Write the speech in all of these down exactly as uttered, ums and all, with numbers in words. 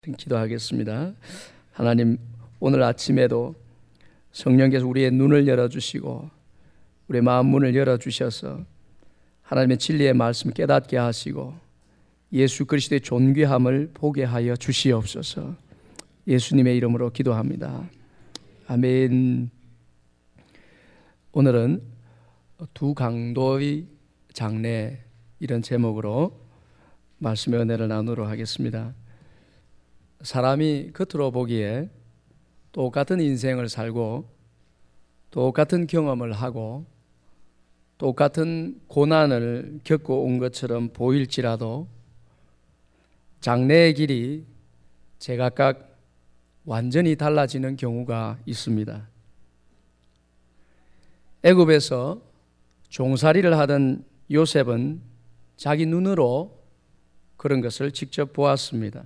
기도하겠습니다. 하나님, 오늘 아침에도 성령께서 우리의 눈을 열어주시고 우리의 마음 문을 열어주셔서 하나님의 진리의 말씀을 깨닫게 하시고 예수 그리스도의 존귀함을 보게 하여 주시옵소서. 예수님의 이름으로 기도합니다. 아멘. 오늘은 두 강도의 장래, 이런 제목으로 말씀의 은혜를 나누도록 하겠습니다. 사람이 겉으로 보기에 똑같은 인생을 살고 똑같은 경험을 하고 똑같은 고난을 겪고 온 것처럼 보일지라도 장래의 길이 제각각 완전히 달라지는 경우가 있습니다. 애굽에서 종살이를 하던 요셉은 자기 눈으로 그런 것을 직접 보았습니다.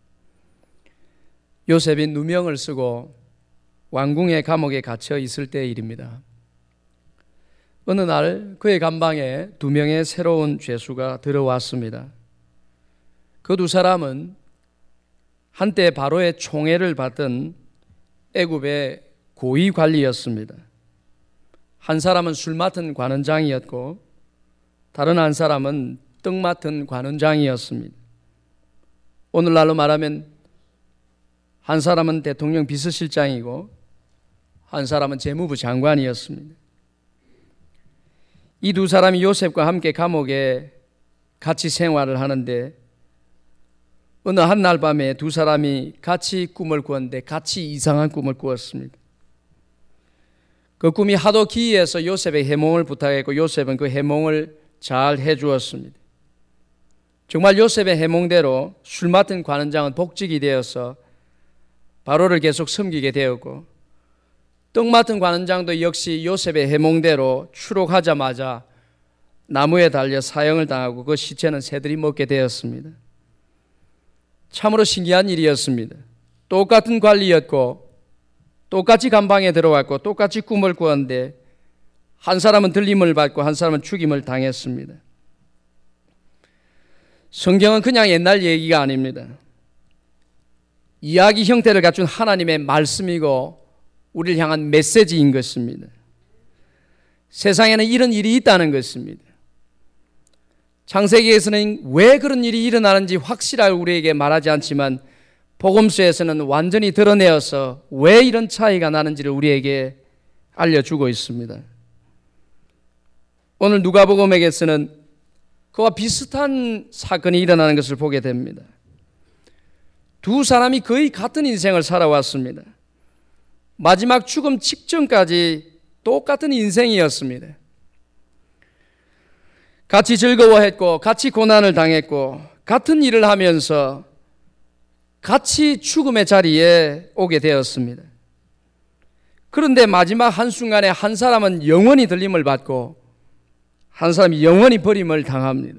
요셉이 누명을 쓰고 왕궁의 감옥에 갇혀 있을 때의 일입니다. 어느 날 그의 감방에 두 명의 새로운 죄수가 들어왔습니다. 그 두 사람은 한때 바로의 총애를 받던 애굽의 고위 관리였습니다. 한 사람은 술 맡은 관원장이었고 다른 한 사람은 떡 맡은 관원장이었습니다. 오늘날로 말하면 한 사람은 대통령 비서실장이고 한 사람은 재무부 장관이었습니다. 이 두 사람이 요셉과 함께 감옥에 같이 생활을 하는데 어느 한날 밤에 두 사람이 같이 꿈을 꾸었는데 같이 이상한 꿈을 꾸었습니다. 그 꿈이 하도 기이해서 요셉의 해몽을 부탁했고 요셉은 그 해몽을 잘 해주었습니다. 정말 요셉의 해몽대로 술 맡은 관원장은 복직이 되어서 바로를 계속 섬기게 되었고 떡 맡은 관원장도 역시 요셉의 해몽대로 추록하자마자 나무에 달려 사형을 당하고 그 시체는 새들이 먹게 되었습니다. 참으로 신기한 일이었습니다. 똑같은 관리였고 똑같이 감방에 들어왔고 똑같이 꿈을 꾸었는데 한 사람은 들림을 받고 한 사람은 죽임을 당했습니다. 성경은 그냥 옛날 얘기가 아닙니다. 이야기 형태를 갖춘 하나님의 말씀이고 우리를 향한 메시지인 것입니다. 세상에는 이런 일이 있다는 것입니다. 창세기에서는 왜 그런 일이 일어나는지 확실하게 우리에게 말하지 않지만 복음서에서는 완전히 드러내어서 왜 이런 차이가 나는지를 우리에게 알려주고 있습니다. 오늘 누가복음에서는 그와 비슷한 사건이 일어나는 것을 보게 됩니다. 두 사람이 거의 같은 인생을 살아왔습니다. 마지막 죽음 직전까지 똑같은 인생이었습니다. 같이 즐거워했고 같이 고난을 당했고 같은 일을 하면서 같이 죽음의 자리에 오게 되었습니다. 그런데 마지막 한순간에 한 사람은 영원히 들림을 받고 한 사람이 영원히 버림을 당합니다.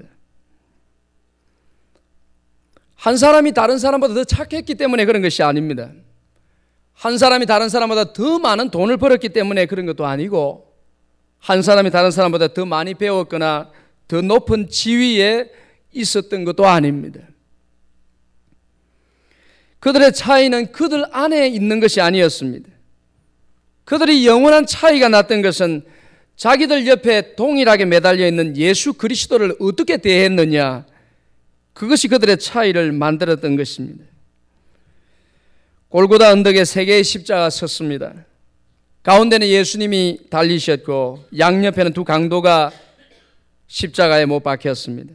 한 사람이 다른 사람보다 더 착했기 때문에 그런 것이 아닙니다. 한 사람이 다른 사람보다 더 많은 돈을 벌었기 때문에 그런 것도 아니고 한 사람이 다른 사람보다 더 많이 배웠거나 더 높은 지위에 있었던 것도 아닙니다. 그들의 차이는 그들 안에 있는 것이 아니었습니다. 그들이 영원한 차이가 났던 것은 자기들 옆에 동일하게 매달려 있는 예수 그리스도를 어떻게 대했느냐, 그것이 그들의 차이를 만들었던 것입니다. 골고다 언덕에 세 개의 십자가가 섰습니다. 가운데는 예수님이 달리셨고 양옆에는 두 강도가 십자가에 못 박혔습니다.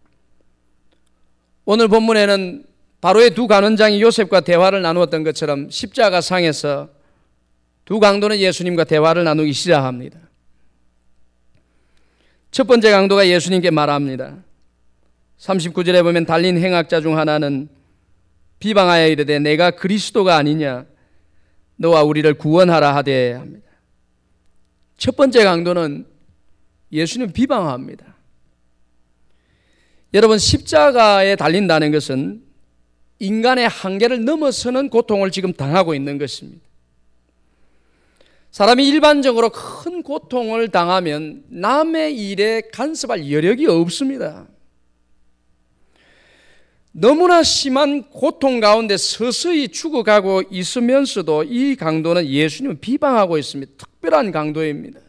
오늘 본문에는 바로의 두 관원장이 요셉과 대화를 나누었던 것처럼 십자가 상에서 두 강도는 예수님과 대화를 나누기 시작합니다. 첫 번째 강도가 예수님께 말합니다. 삼십구 절에 보면 달린 행악자 중 하나는 비방하여 이르되 내가 그리스도가 아니냐, 너와 우리를 구원하라 하되 합니다. 첫 번째 강도는 예수님 비방합니다. 여러분, 십자가에 달린다는 것은 인간의 한계를 넘어서는 고통을 지금 당하고 있는 것입니다. 사람이 일반적으로 큰 고통을 당하면 남의 일에 간섭할 여력이 없습니다. 너무나 심한 고통 가운데 서서히 죽어가고 있으면서도 이 강도는 예수님을 비방하고 있습니다. 특별한 강도입니다.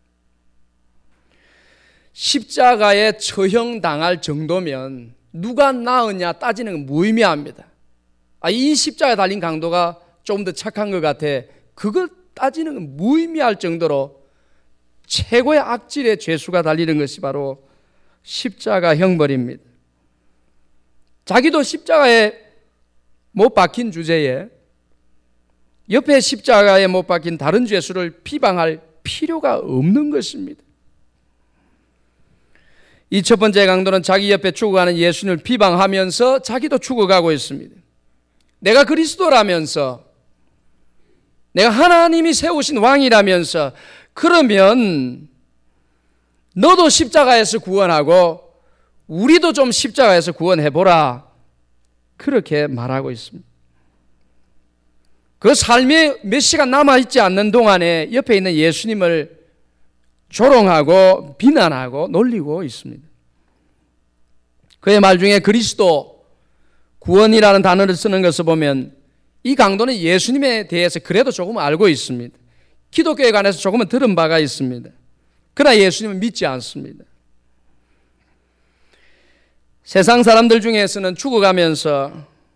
십자가에 처형당할 정도면 누가 나으냐 따지는 건 무의미합니다. 아, 이 십자가에 달린 강도가 조금 더 착한 것 같아. 그걸 따지는 건 무의미할 정도로 최고의 악질의 죄수가 달리는 것이 바로 십자가 형벌입니다. 자기도 십자가에 못 박힌 주제에 옆에 십자가에 못 박힌 다른 죄수를 비방할 필요가 없는 것입니다. 이 첫 번째 강도는 자기 옆에 죽어가는 예수님을 비방하면서 자기도 죽어가고 있습니다. 내가 그리스도라면서, 내가 하나님이 세우신 왕이라면서, 그러면 너도 십자가에서 구원하고 우리도 좀 십자가에서 구원해보라, 그렇게 말하고 있습니다. 그 삶에 몇 시간 남아있지 않는 동안에 옆에 있는 예수님을 조롱하고 비난하고 놀리고 있습니다. 그의 말 중에 그리스도, 구원이라는 단어를 쓰는 것을 보면 이 강도는 예수님에 대해서 그래도 조금 알고 있습니다. 기독교에 관해서 조금은 들은 바가 있습니다. 그러나 예수님은 믿지 않습니다. 세상 사람들 중에서는 죽어가면서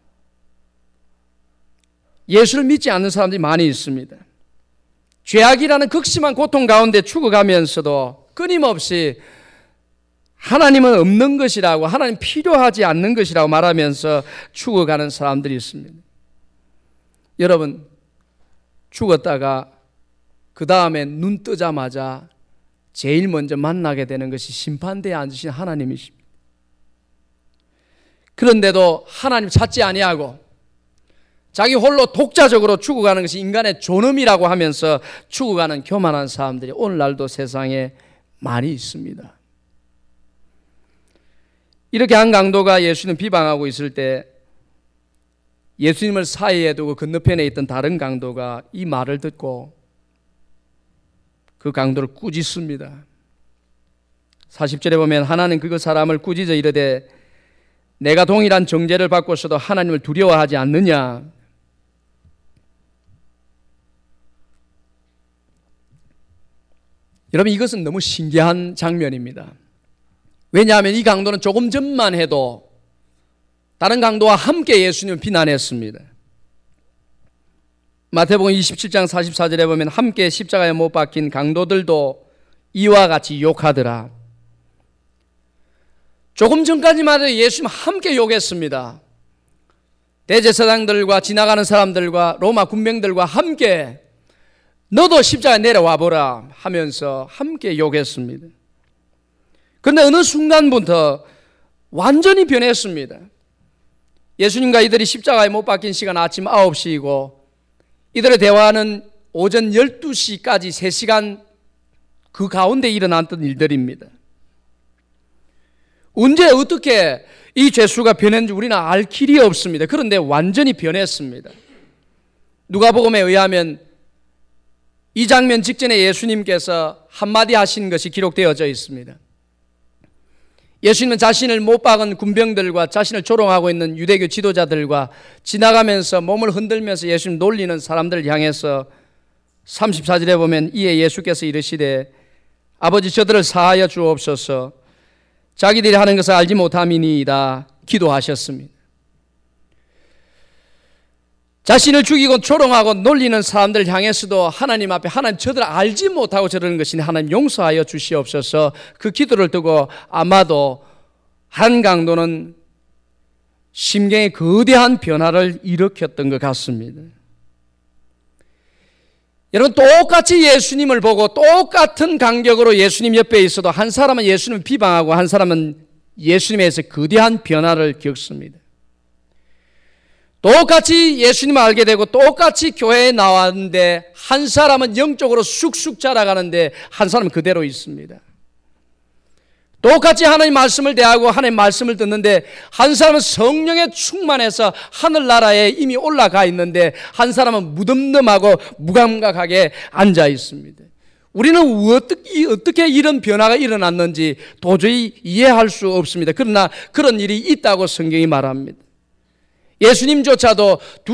예수를 믿지 않는 사람들이 많이 있습니다. 죄악이라는 극심한 고통 가운데 죽어가면서도 끊임없이 하나님은 없는 것이라고, 하나님 필요하지 않는 것이라고 말하면서 죽어가는 사람들이 있습니다. 여러분, 죽었다가 그 다음에 눈 뜨자마자 제일 먼저 만나게 되는 것이 심판대에 앉으신 하나님이십니다. 그런데도 하나님 찾지 아니하고 자기 홀로 독자적으로 죽어가는 것이 인간의 존엄이라고 하면서 죽어가는 교만한 사람들이 오늘날도 세상에 많이 있습니다. 이렇게 한 강도가 예수님 비방하고 있을 때 예수님을 사이에 두고 건너편에 있던 다른 강도가 이 말을 듣고 그 강도를 꾸짖습니다. 사십 절에 보면 하나는 그 사람을 꾸짖어 이르되 내가 동일한 정죄를 받고서도 하나님을 두려워하지 않느냐. 여러분, 이것은 너무 신기한 장면입니다. 왜냐하면 이 강도는 조금 전만 해도 다른 강도와 함께 예수님을 비난했습니다. 마태복음 이십칠 장 사십사 절에 보면 함께 십자가에 못 박힌 강도들도 이와 같이 욕하더라. 조금 전까지만 해도 예수님 함께 욕했습니다. 대제사장들과 지나가는 사람들과 로마 군병들과 함께 너도 십자가에 내려와 보라 하면서 함께 욕했습니다. 그런데 어느 순간부터 완전히 변했습니다. 예수님과 이들이 십자가에 못 박힌 시간 아침 아홉 시이고 이들의 대화는 오전 열두 시까지 세 시간 그 가운데 일어났던 일들입니다. 언제 어떻게 이 죄수가 변했는지 우리는 알 길이 없습니다. 그런데 완전히 변했습니다. 누가복음에 의하면 이 장면 직전에 예수님께서 한마디 하신 것이 기록되어져 있습니다. 예수님은 자신을 못 박은 군병들과 자신을 조롱하고 있는 유대교 지도자들과 지나가면서 몸을 흔들면서 예수님 놀리는 사람들을 향해서 삼십사 절에 보면 이에 예수께서 이르시되 아버지 저들을 사하여 주옵소서 자기들이 하는 것을 알지 못함이니이다 기도하셨습니다. 자신을 죽이고 조롱하고 놀리는 사람들을 향해서도 하나님 앞에 하나님 저들 알지 못하고 저러는 것이니 하나님 용서하여 주시옵소서 그 기도를 두고 아마도 한 강도는 심경에 거대한 변화를 일으켰던 것 같습니다. 여러분, 똑같이 예수님을 보고 똑같은 간격으로 예수님 옆에 있어도 한 사람은 예수님을 비방하고 한 사람은 예수님에서 거대한 변화를 겪습니다. 똑같이 예수님을 알게 되고 똑같이 교회에 나왔는데 한 사람은 영적으로 쑥쑥 자라가는데 한 사람은 그대로 있습니다. 똑같이 하나님 말씀을 대하고 하나님 말씀을 듣는데 한 사람은 성령에 충만해서 하늘나라에 이미 올라가 있는데 한 사람은 무덤덤하고 무감각하게 앉아 있습니다. 우리는 어떻게, 어떻게 이런 변화가 일어났는지 도저히 이해할 수 없습니다. 그러나 그런 일이 있다고 성경이 말합니다. 예수님조차도 두